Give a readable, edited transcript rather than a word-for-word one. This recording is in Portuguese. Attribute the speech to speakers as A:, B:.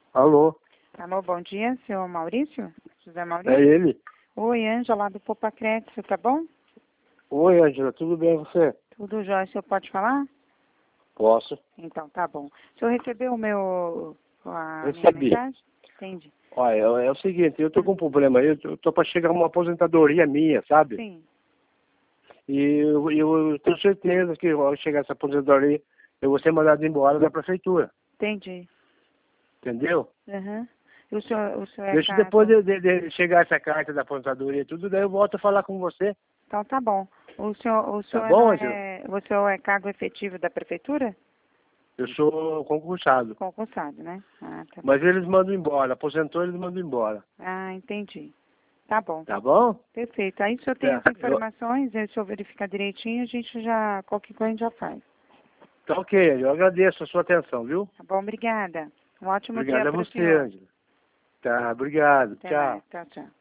A: Alô?
B: Alô, bom dia, senhor Maurício? José
A: É
B: Maurício?
A: ele?
B: Oi, Ângela, do Poupa Crédito, tá bom?
A: Oi, Ângela, tudo bem você?
B: Tudo jóia, o senhor pode falar?
A: Posso.
B: Então, tá bom. O senhor recebeu a minha
A: Recebi.
B: mensagem? Entendi.
A: Olha, é o seguinte, eu tô com um problema aí, eu tô para chegar uma aposentadoria minha, sabe?
B: Sim,
A: E eu tenho certeza que ao chegar essa aposentadoria, eu vou ser mandado embora da prefeitura,
B: entendi.
A: entendeu?
B: Uhum. E o senhor é
A: Deixa depois
B: cargo...
A: de chegar essa carta da aposentadoria e tudo, daí eu volto a falar com você,
B: Então, tá bom. O
A: tá
B: senhor
A: bom,
B: não
A: Ângela?
B: é... O senhor é cargo efetivo da prefeitura?
A: Eu sou concursado,
B: Concursado, né? Ah, tá bom.
A: mas eles mandam embora, aposentou, eles mandam embora,
B: Ah, entendi. Tá bom.
A: tá bom?
B: Perfeito. Aí o senhor tem as
A: Tá.
B: informações, aí o senhor verificar direitinho, a gente já... Qualquer coisa a gente já faz.
A: Tá ok, eu agradeço a sua atenção, viu?
B: Tá bom, obrigada. Um ótimo dia
A: Obrigado a
B: para o
A: você,
B: senhor.
A: Ângela. Tá, obrigado.
B: Até mais.
A: Tchau.
B: Tchau, tchau.